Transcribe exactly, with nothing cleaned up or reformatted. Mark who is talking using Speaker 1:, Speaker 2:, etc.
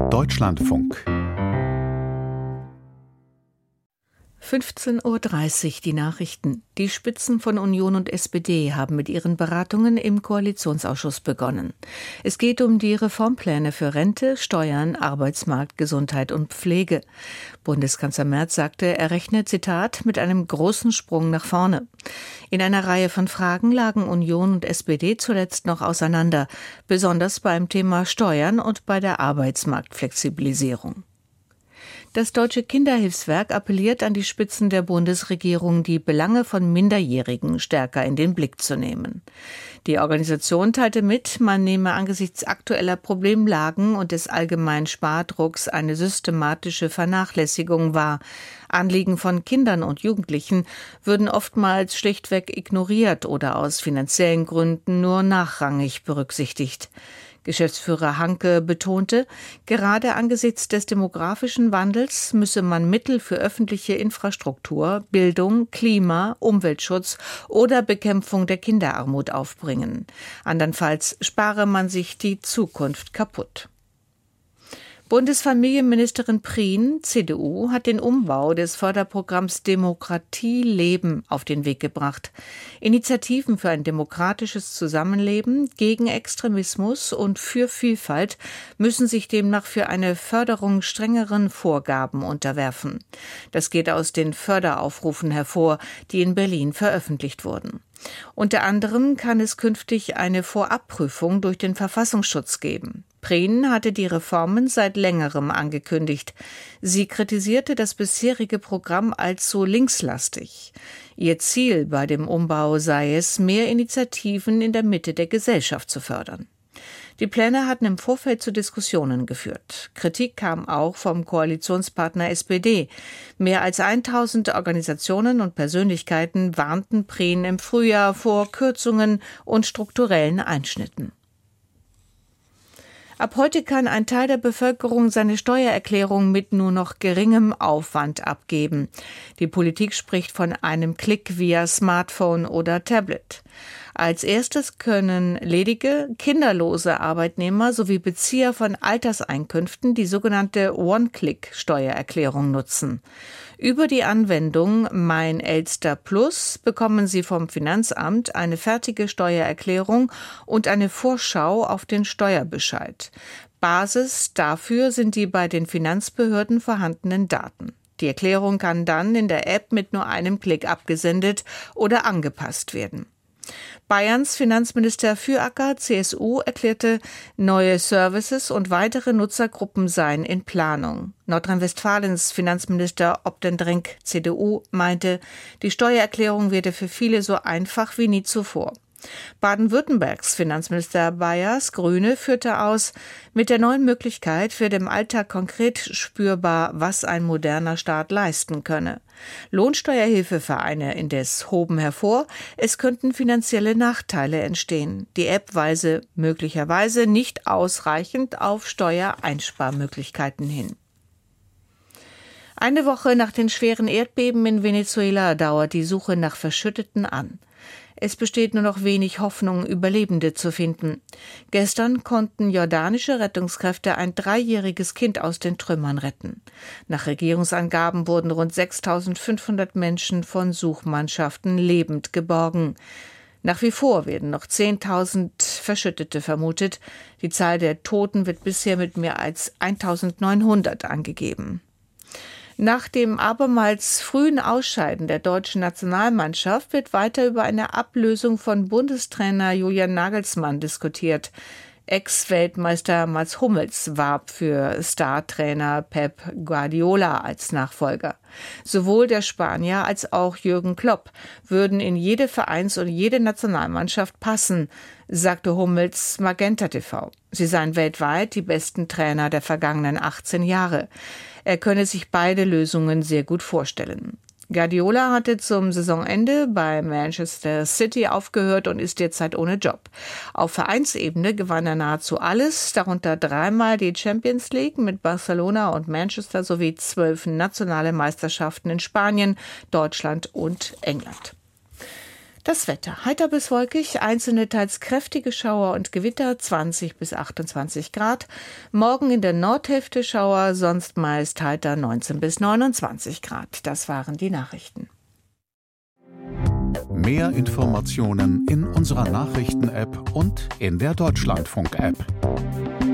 Speaker 1: Deutschlandfunk.
Speaker 2: fünfzehn Uhr dreißig, die Nachrichten. Die Spitzen von Union und S P D haben mit ihren Beratungen im Koalitionsausschuss begonnen. Es geht um die Reformpläne für Rente, Steuern, Arbeitsmarkt, Gesundheit und Pflege. Bundeskanzler Merz sagte, er rechnet, Zitat, mit einem großen Sprung nach vorne. In einer Reihe von Fragen lagen Union und S P D zuletzt noch auseinander, besonders beim Thema Steuern und bei der Arbeitsmarktflexibilisierung. Das Deutsche Kinderhilfswerk appelliert an die Spitzen der Bundesregierung, die Belange von Minderjährigen stärker in den Blick zu nehmen. Die Organisation teilte mit, man nehme angesichts aktueller Problemlagen und des allgemeinen Spardrucks eine systematische Vernachlässigung wahr. Anliegen von Kindern und Jugendlichen würden oftmals schlichtweg ignoriert oder aus finanziellen Gründen nur nachrangig berücksichtigt. Geschäftsführer Hanke betonte, gerade angesichts des demografischen Wandels müsse man Mittel für öffentliche Infrastruktur, Bildung, Klima, Umweltschutz oder Bekämpfung der Kinderarmut aufbringen. Andernfalls spare man sich die Zukunft kaputt. Bundesfamilienministerin Prien, C D U, hat den Umbau des Förderprogramms Demokratie leben auf den Weg gebracht. Initiativen für ein demokratisches Zusammenleben, gegen Extremismus und für Vielfalt müssen sich demnach für eine Förderung strengeren Vorgaben unterwerfen. Das geht aus den Förderaufrufen hervor, die in Berlin veröffentlicht wurden. Unter anderem kann es künftig eine Vorabprüfung durch den Verfassungsschutz geben. Prien hatte die Reformen seit längerem angekündigt. Sie kritisierte das bisherige Programm als zu linkslastig. Ihr Ziel bei dem Umbau sei es, mehr Initiativen in der Mitte der Gesellschaft zu fördern. Die Pläne hatten im Vorfeld zu Diskussionen geführt. Kritik kam auch vom Koalitionspartner S P D. Mehr als tausend Organisationen und Persönlichkeiten warnten Prien im Frühjahr vor Kürzungen und strukturellen Einschnitten. Ab heute kann ein Teil der Bevölkerung seine Steuererklärung mit nur noch geringem Aufwand abgeben. Die Politik spricht von einem Klick via Smartphone oder Tablet. Als erstes können ledige, kinderlose Arbeitnehmer sowie Bezieher von Alterseinkünften die sogenannte One-Click-Steuererklärung nutzen. Über die Anwendung Mein Elster Plus bekommen Sie vom Finanzamt eine fertige Steuererklärung und eine Vorschau auf den Steuerbescheid. Basis dafür sind die bei den Finanzbehörden vorhandenen Daten. Die Erklärung kann dann in der App mit nur einem Klick abgesendet oder angepasst werden. Bayerns Finanzminister Füracker, C S U, erklärte, neue Services und weitere Nutzergruppen seien in Planung. Nordrhein-Westfalens Finanzminister Opdenrink, C D U, meinte, die Steuererklärung werde für viele so einfach wie nie zuvor. Baden-Württembergs Finanzminister Bayers, Grüne, führte aus, mit der neuen Möglichkeit wird im Alltag konkret spürbar, was ein moderner Staat leisten könne. Lohnsteuerhilfevereine indes hoben hervor, es könnten finanzielle Nachteile entstehen. Die App weise möglicherweise nicht ausreichend auf Steuereinsparmöglichkeiten hin. Eine Woche nach den schweren Erdbeben in Venezuela dauert die Suche nach Verschütteten an. Es besteht nur noch wenig Hoffnung, Überlebende zu finden. Gestern konnten jordanische Rettungskräfte ein dreijähriges Kind aus den Trümmern retten. Nach Regierungsangaben wurden rund sechstausendfünfhundert Menschen von Suchmannschaften lebend geborgen. Nach wie vor werden noch zehntausend Verschüttete vermutet. Die Zahl der Toten wird bisher mit mehr als eintausendneunhundert angegeben. Nach dem abermals frühen Ausscheiden der deutschen Nationalmannschaft wird weiter über eine Ablösung von Bundestrainer Julian Nagelsmann diskutiert. Ex-Weltmeister Mats Hummels warb für Startrainer Pep Guardiola als Nachfolger. Sowohl der Spanier als auch Jürgen Klopp würden in jede Vereins- und jede Nationalmannschaft passen, sagte Hummels Magenta T V. Sie seien weltweit die besten Trainer der vergangenen achtzehn Jahre. Er könne sich beide Lösungen sehr gut vorstellen. Guardiola hatte zum Saisonende bei Manchester City aufgehört und ist derzeit ohne Job. Auf Vereinsebene gewann er nahezu alles, darunter dreimal die Champions League mit Barcelona und Manchester sowie zwölf nationale Meisterschaften in Spanien, Deutschland und England. Das Wetter. Heiter bis wolkig, einzelne teils kräftige Schauer und Gewitter, zwanzig bis achtundzwanzig Grad. Morgen in der Nordhälfte Schauer, sonst meist heiter, neunzehn bis neunundzwanzig Grad. Das waren die Nachrichten.
Speaker 1: Mehr Informationen in unserer Nachrichten-App und in der Deutschlandfunk-App.